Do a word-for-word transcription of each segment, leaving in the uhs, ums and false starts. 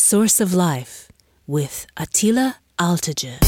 Source of Life with Attila Altajer.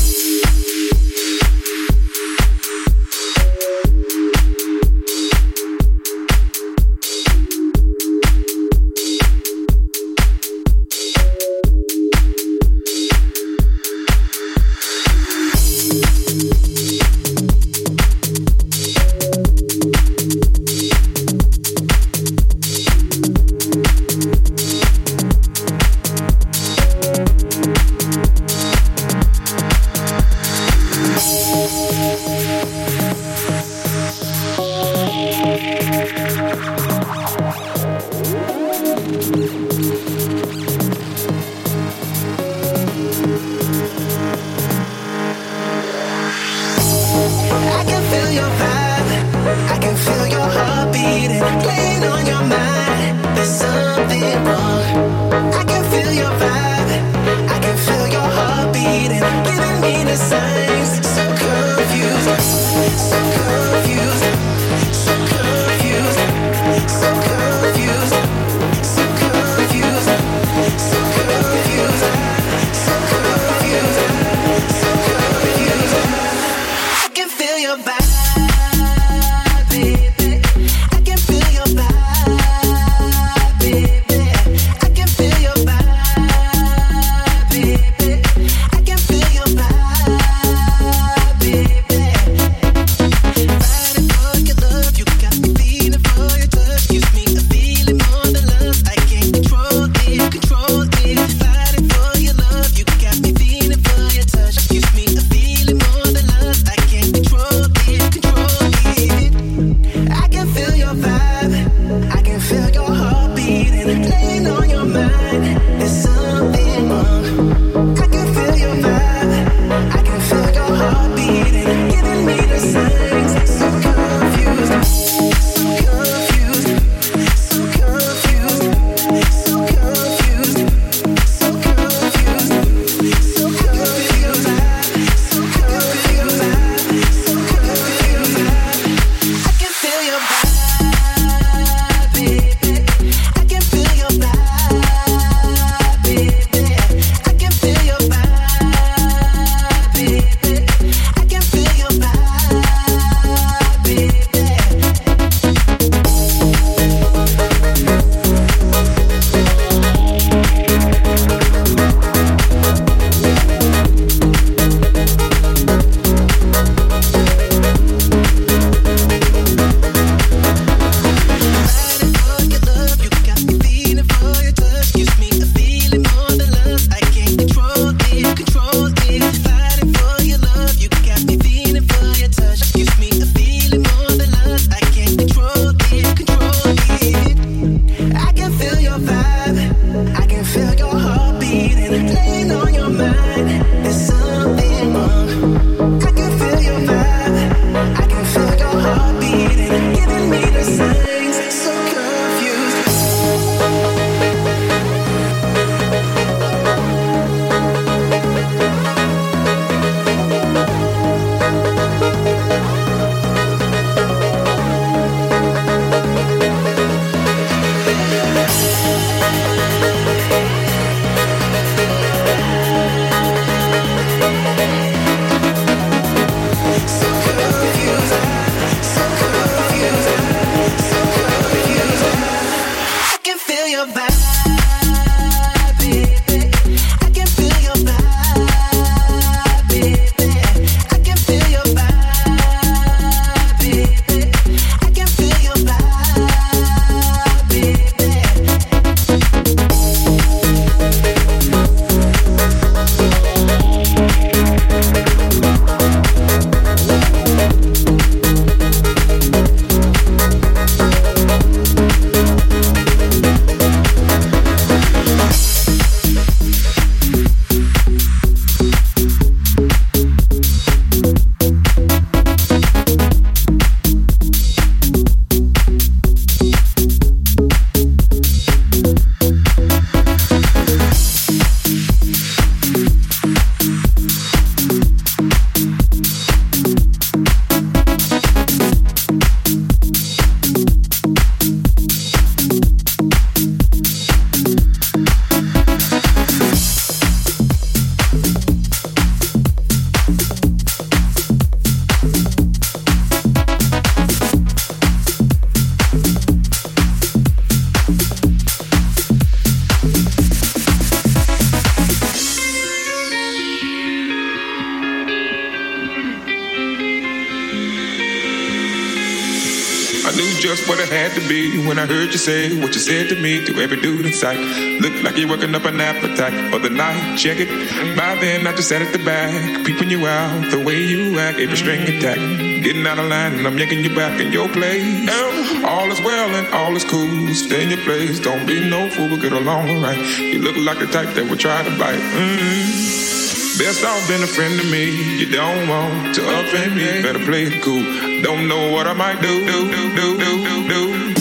just what it had to be when I heard you say what you said to me to every dude in sight. Looked like you're working up an appetite for the night. Check it. By then I just sat at the back, peeping you out the way you act, every string attack. Getting out of line and I'm yanking you back in your place. All is well and all is cool. Stay in your place. Don't be no fool. We'll get along alright. You look like the type that would try to bite. Mm-hmm. Best off being a friend to me. You don't want to offend me. Better play it cool. Don't know what I might do. Do do do do do.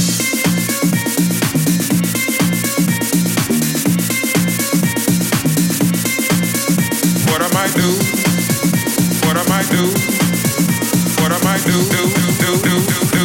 What I might do. What I might do. What I might do. Do do do do do.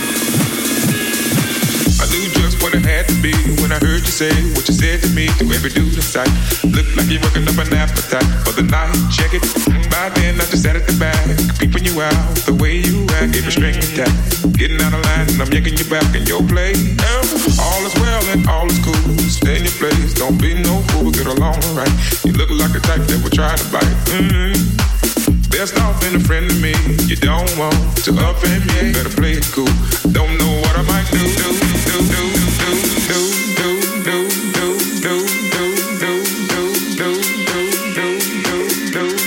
I knew just what it had to be when I heard you say what you said to me to every dude in sight. Looked like you're working up an appetite for the night. Check it. By then I just sat at the back, peeping you out the way you act, every string attack. Getting out of line and I'm yanking you back in your place. All is well and all is cool. Stay in your place. Don't be no fool. Get along alright. You look like the type that would try to bite. Mm-hmm. Best off being a friend to me. You don't want to offend me. Better play it cool. Don't know what I might do. Do do do do do do do do do do do do do do do do.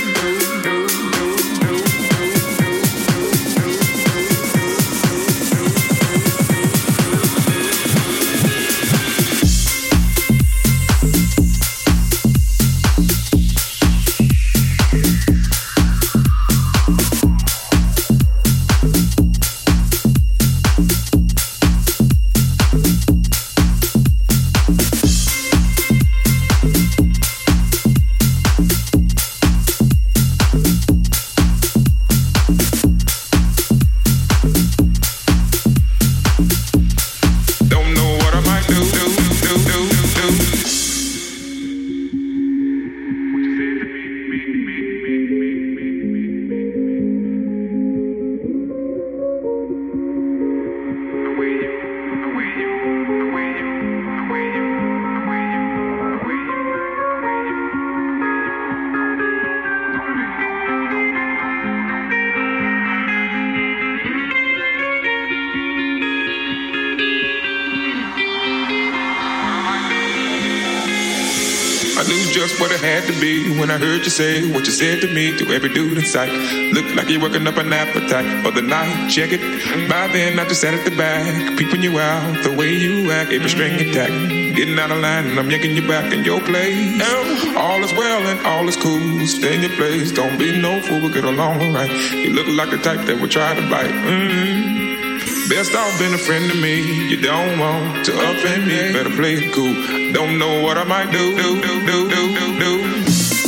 When I heard you say what you said to me to every dude in sight. Looked like you're working up an appetite for the night. Check it. By then I just sat at the back, peeping you out the way you act, every string attack. Getting out of line and I'm yanking you back in your place. All is well and all is cool. Stay in your place. Don't be no fool. We'll get along alright. You look like the type that would try to bite. Mm-hmm. Best off being a friend to me. You don't want to offend me. Better play it cool. Don't know what I might do. Do do do do do do.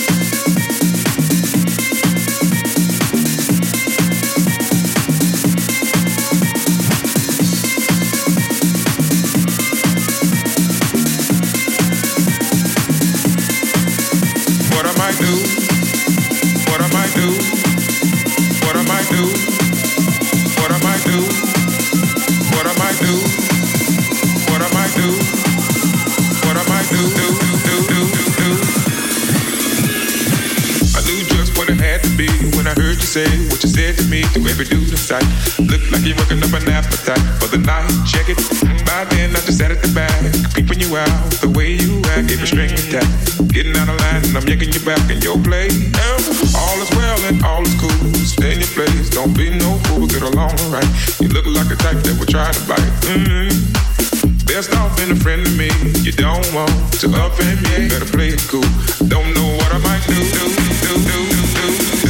Say what you said to me to every dude in sight. Looked like you're working up an appetite for the night. Check it. By then I just sat at the back, peeping you out the way you act, every string attack. Getting out of line and I'm yanking you back in your place. All is well and all is cool. Stay in your place. Don't be no fool. Get along alright. You look like the type that would try to bite. Mm-hmm. Best off being a friend to me. You don't want to offend me. Better play it cool. Don't know what I might do. Do do do do do.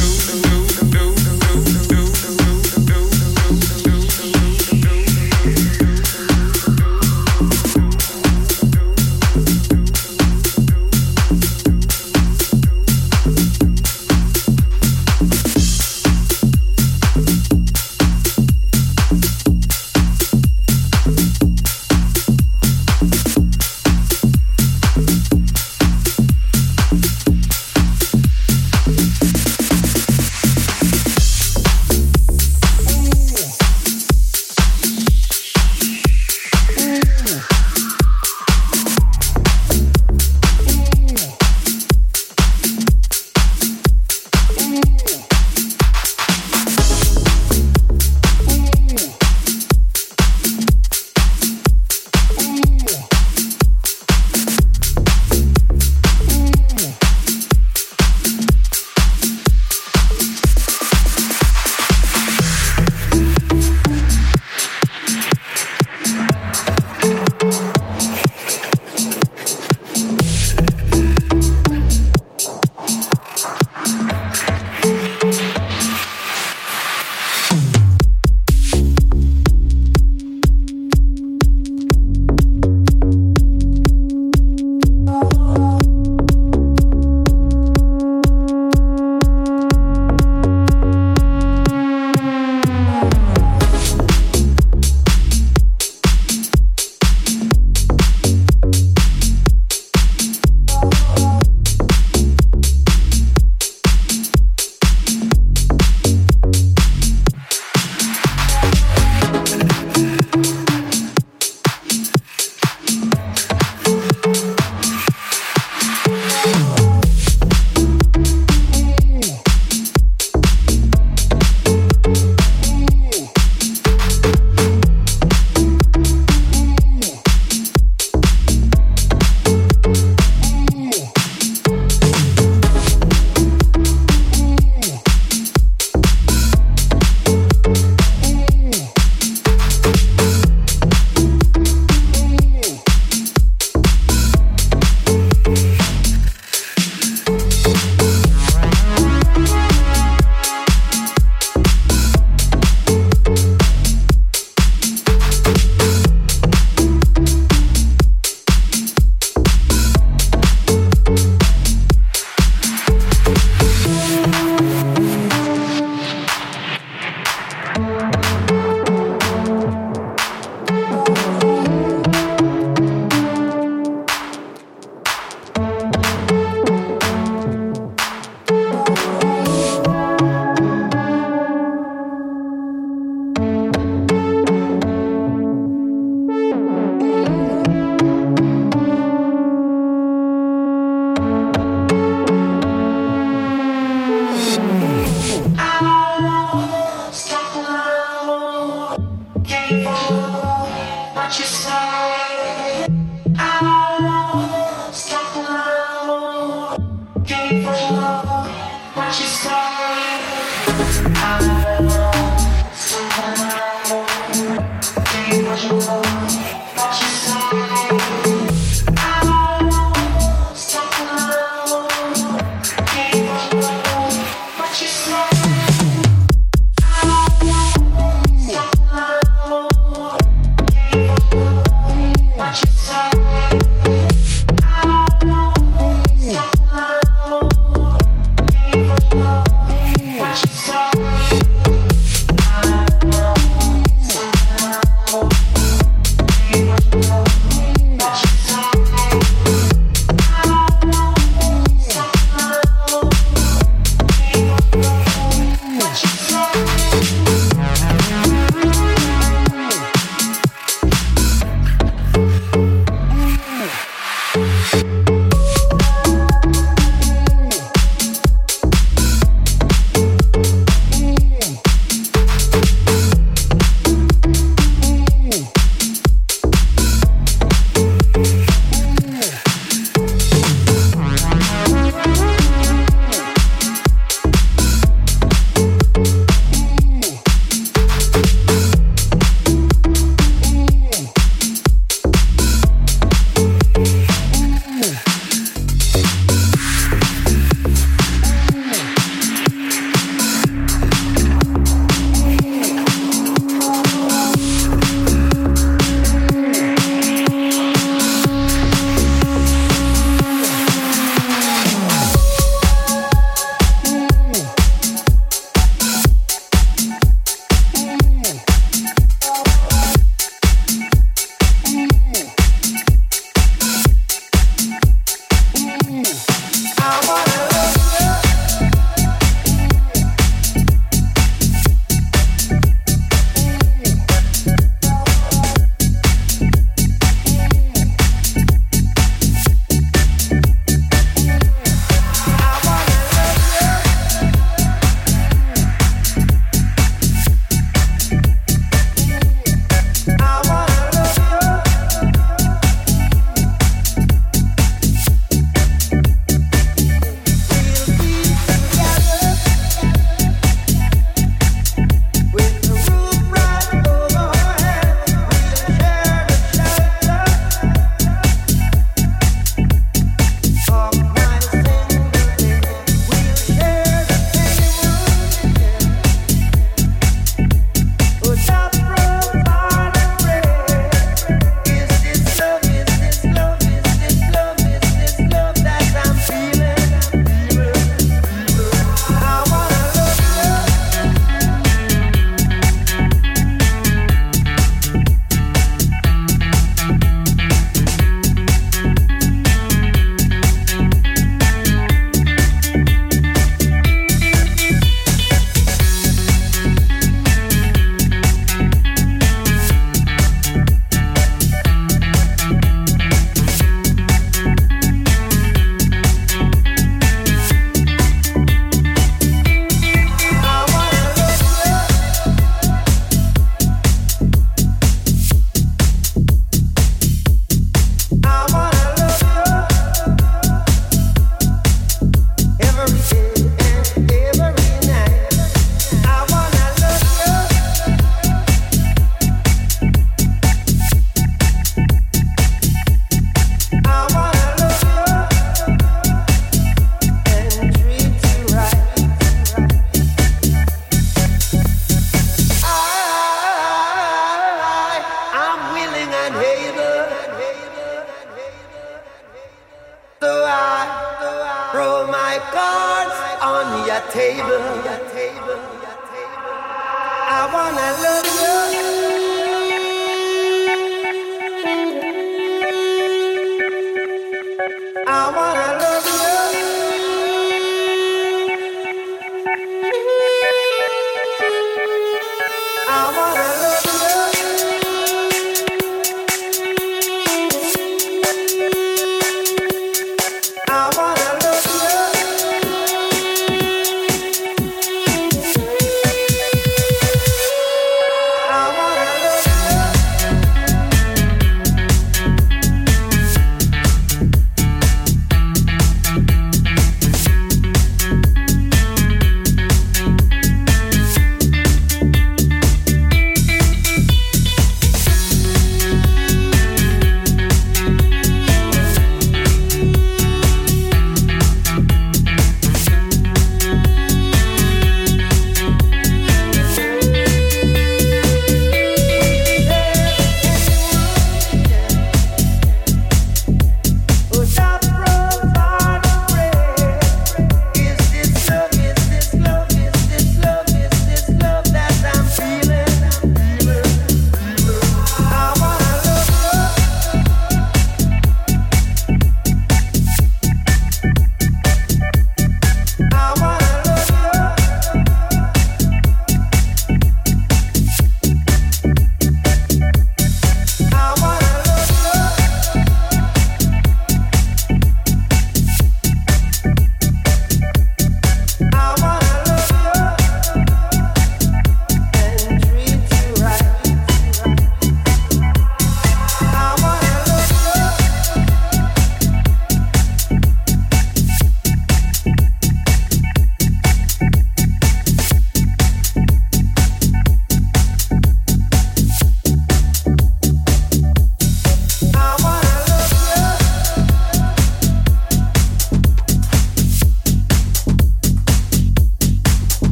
I want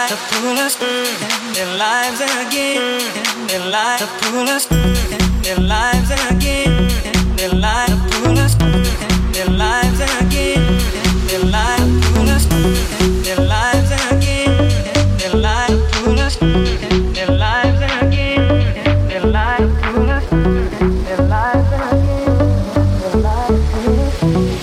to pull us, their lives again, their lives to pull us, their lives again, their lives to pull us, their lives again, their lives to pull us, their lives again, their lives to pull us, their lives again, their lives to pull us, their lives again, their lives to pull us.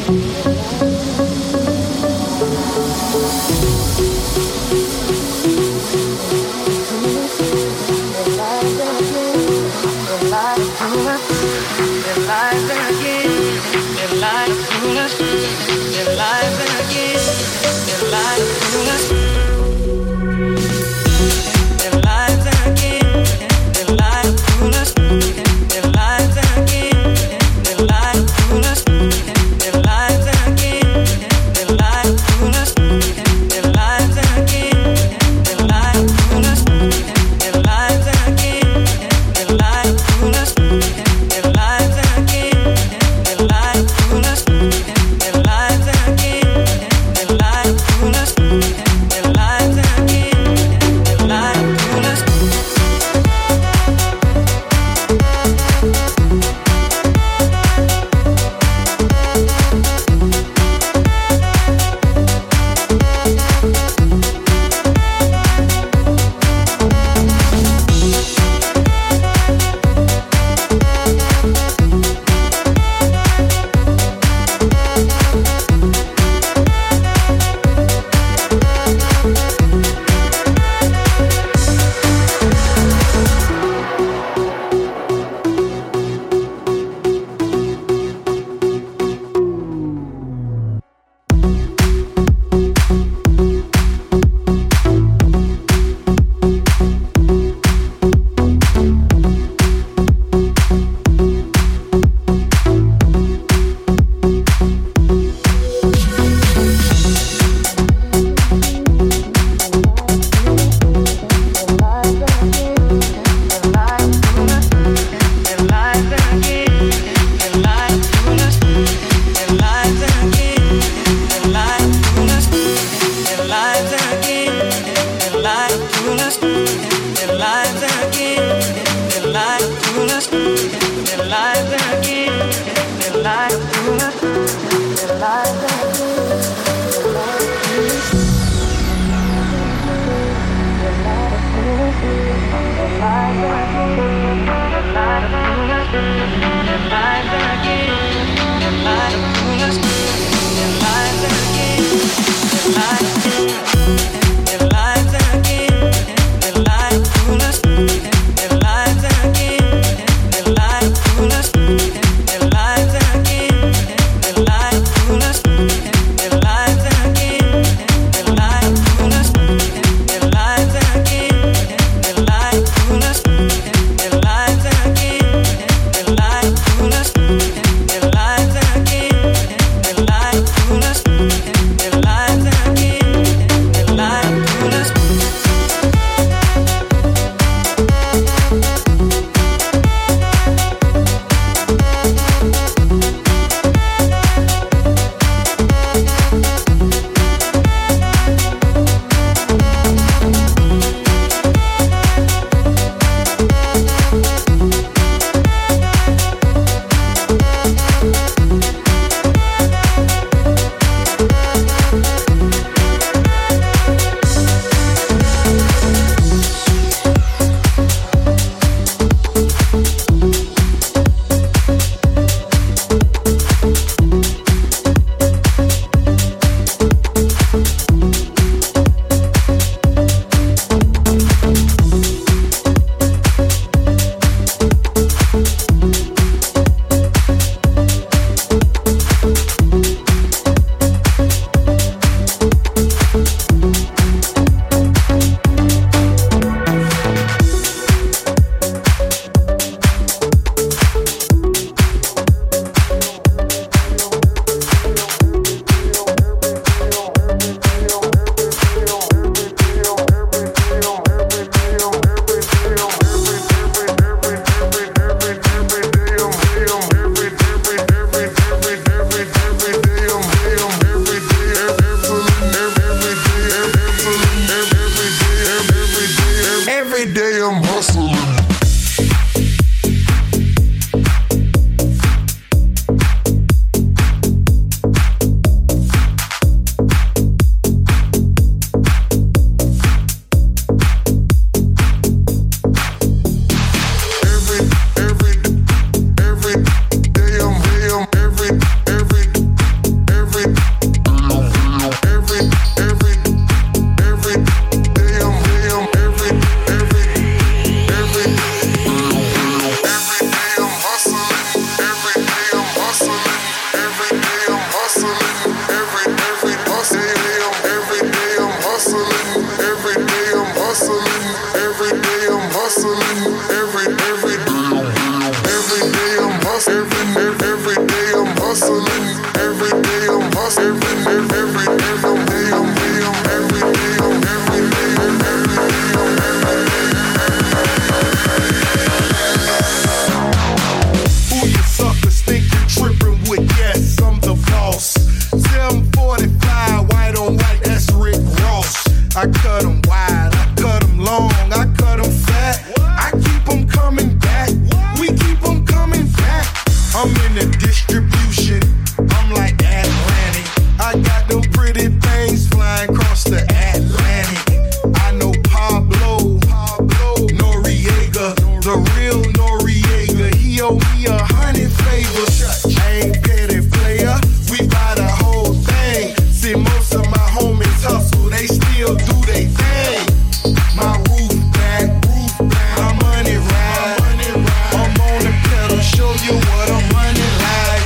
Their lives again, their lives pull us, their lives again, their lives pull us. Their lives again, their lives pull us, their lives again, their lives pull us, their lives again, their lives pull us, their lives I cut them wide, I cut them long, I cut them fat. I keep them coming back, we keep them coming back. I'm in the distribution, I'm like Atlantic. I got them pretty things flying across the Atlantic. I know Pablo, Pablo Noriega, the real Noriega. He owe me a hundred favors. I ain't petty player, we buy the whole thing. See, most of my homies hustle, they still do they thing. My roof back, roof back, my money ride. I'm on the pedal, show you what I'm running like.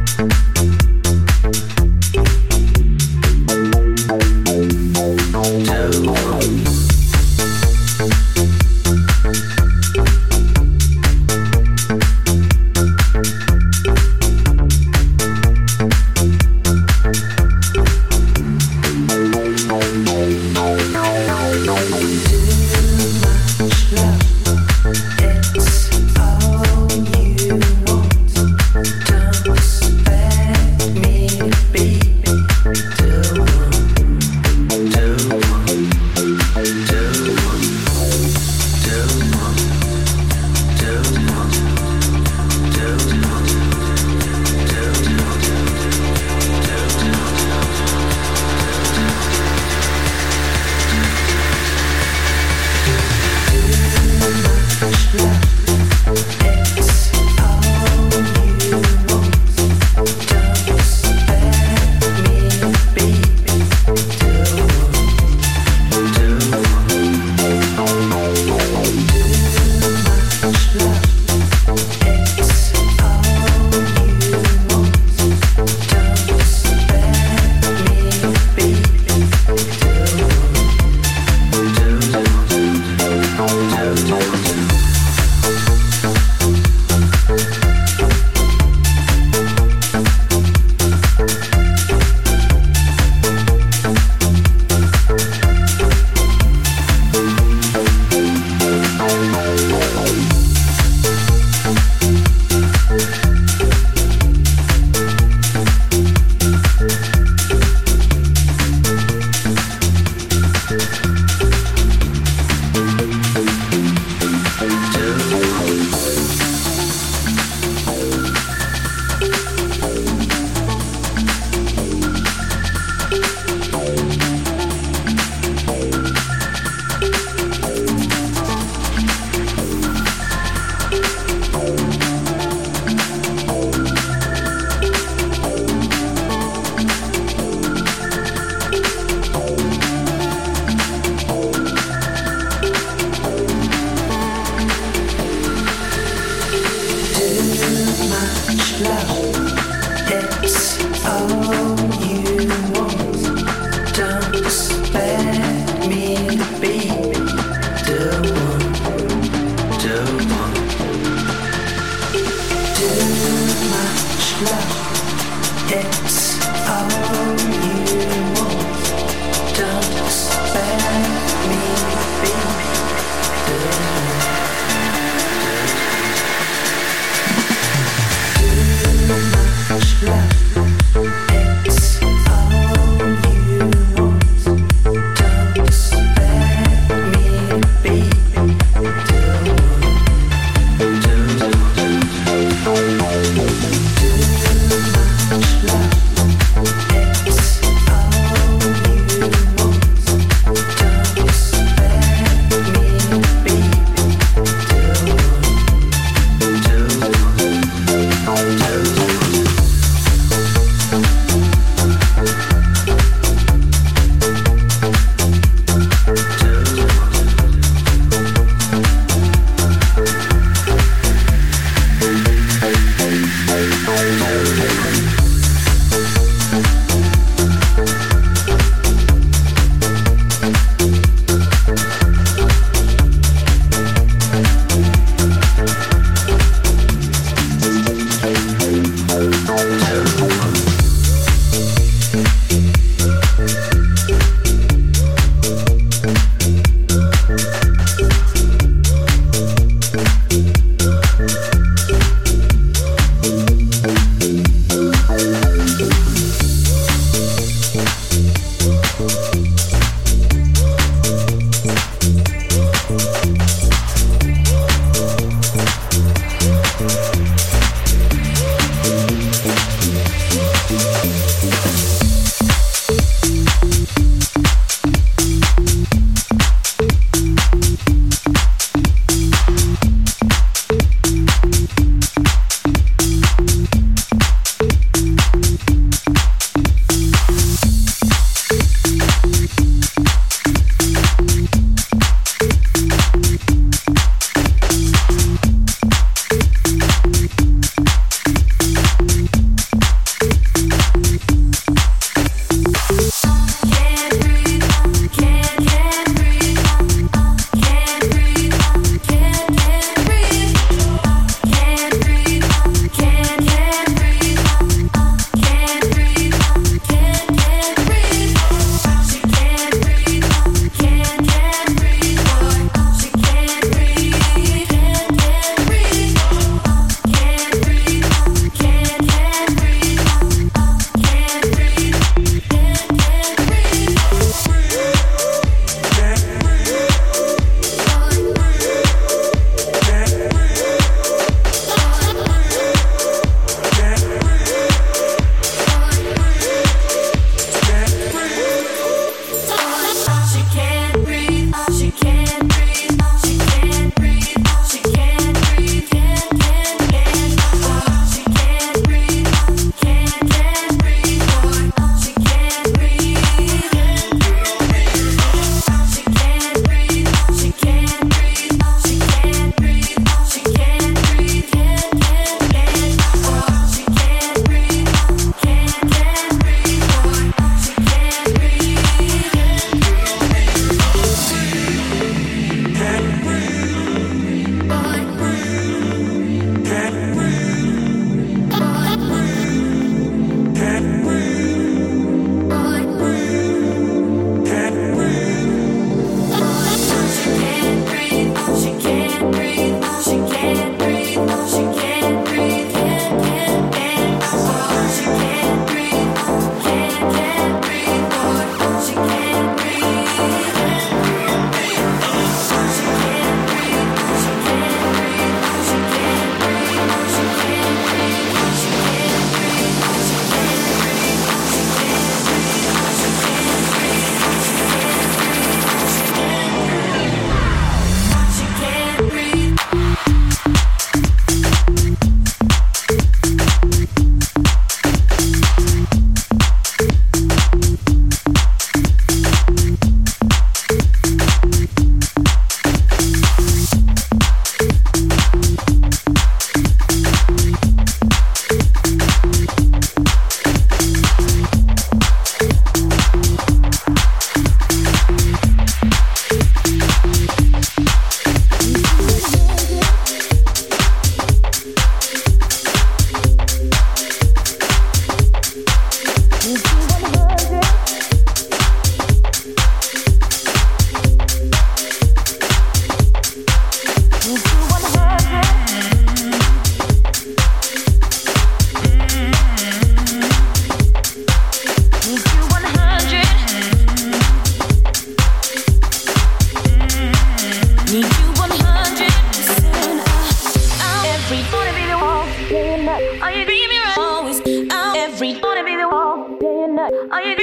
Time.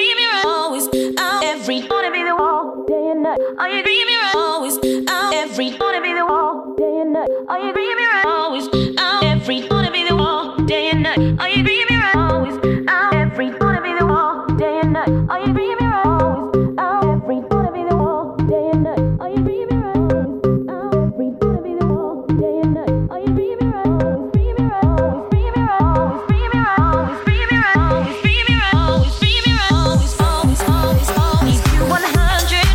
dream me right? Always out every wanna be the wall day and night. Are you dream me right? Always out every wanna be the wall day and night. Are you dream me right? Always out every wanna be the wall day and night. Are you dream me right? Always out every wanna be the wall day and night. Are you dream me right? Always out every wanna be the wall day and night. Are you dream me right? Always out every wanna be the wall day and night. Are you dream me right? Always dream me right? Always dream me right? Always dream me right? Always dream me right? Always dream me right? Always dream me right? Always, always, always, always do one hundred.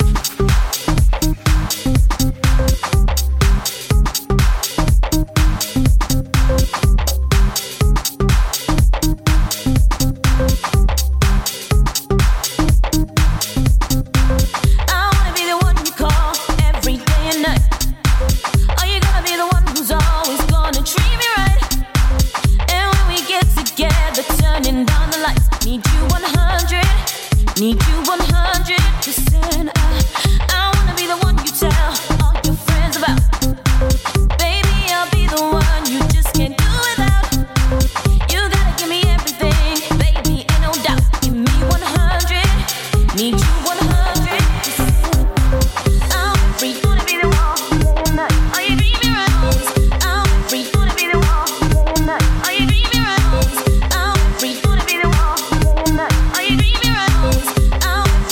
Need you one hundred percent. I, I wanna be the one you tell all your friends about. Baby, I'll be the one you just can't do without. You gotta give me everything, baby, ain't no doubt. Give me one hundred. Need you one hundred percent. I'm free, wanna be the one day and night. Are you dreaming right? I'm free, wanna be the one day and night. Are you dreaming right? I'm free, wanna be the one day and night. Are you dreaming right? I'm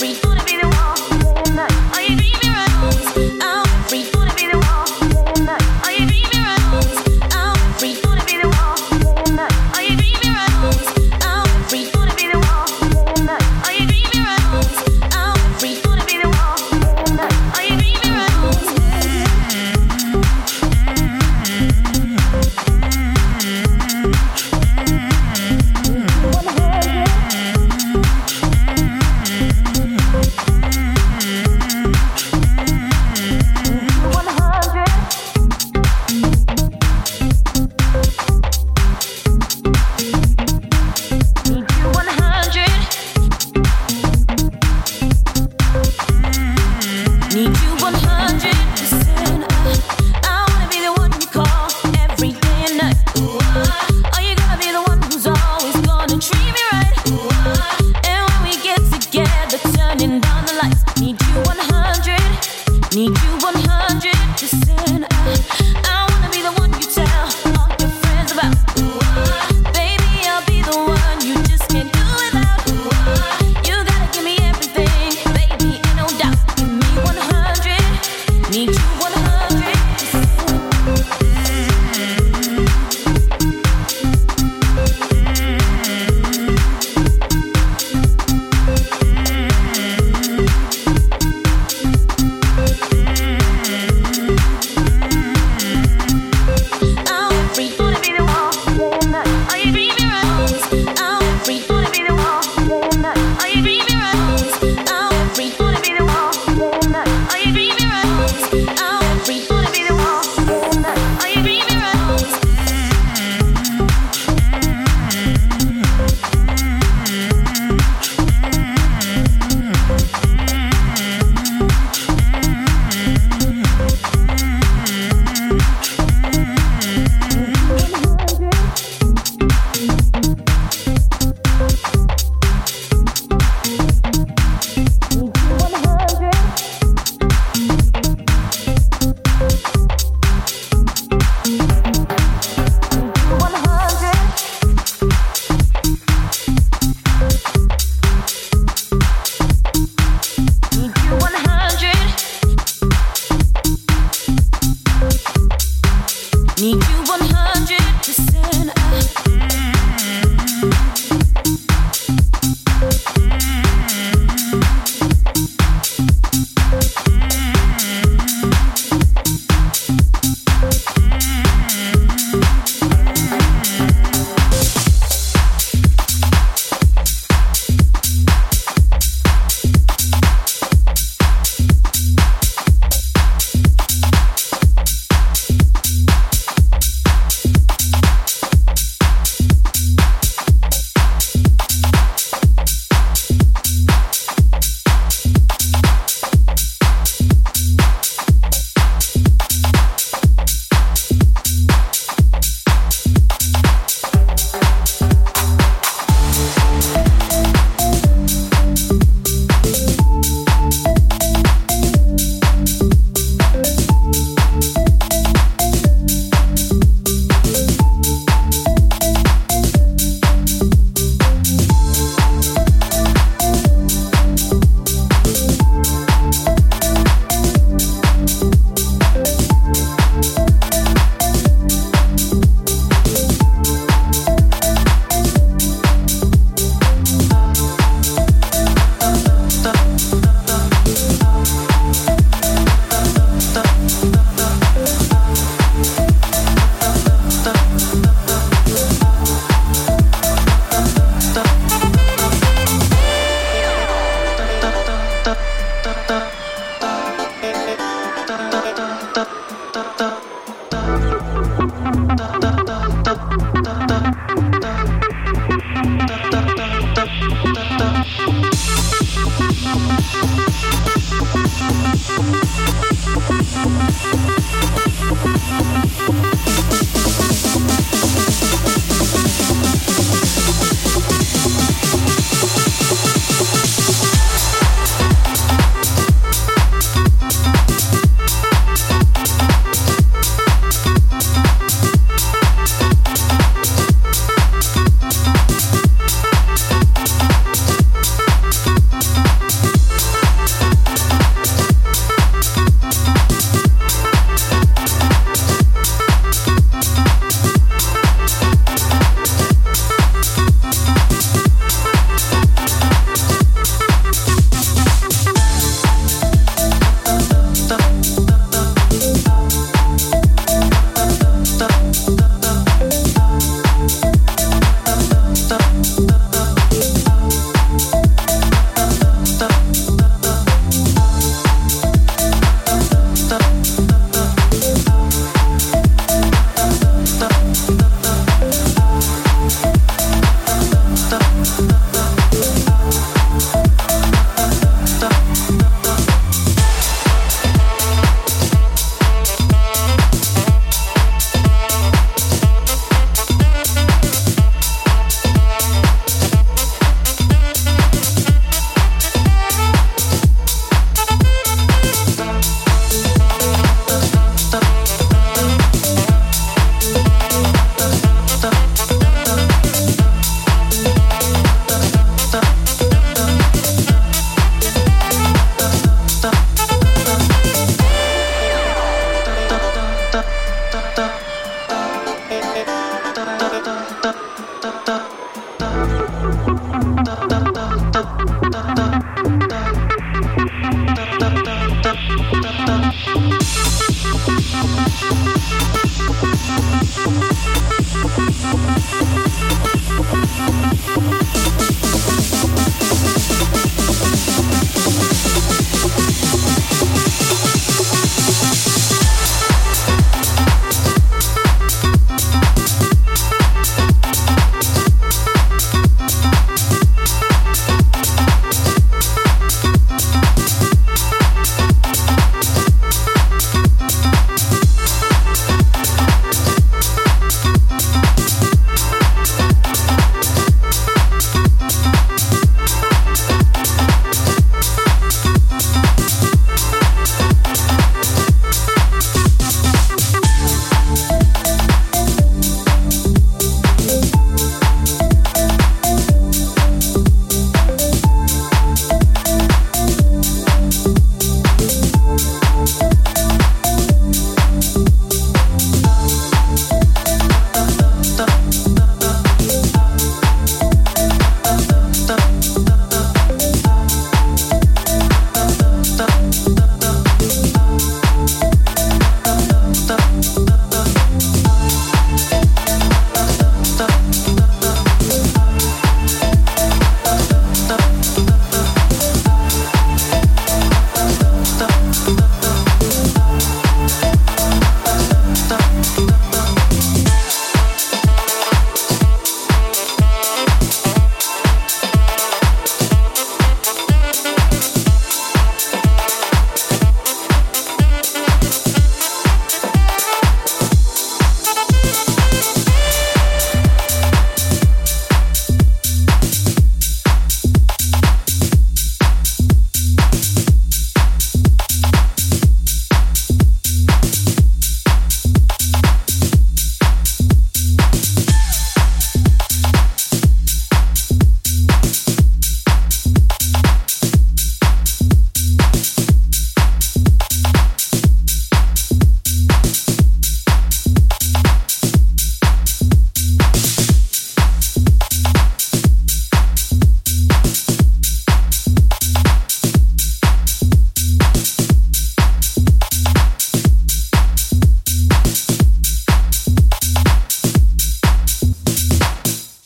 We'll be right back.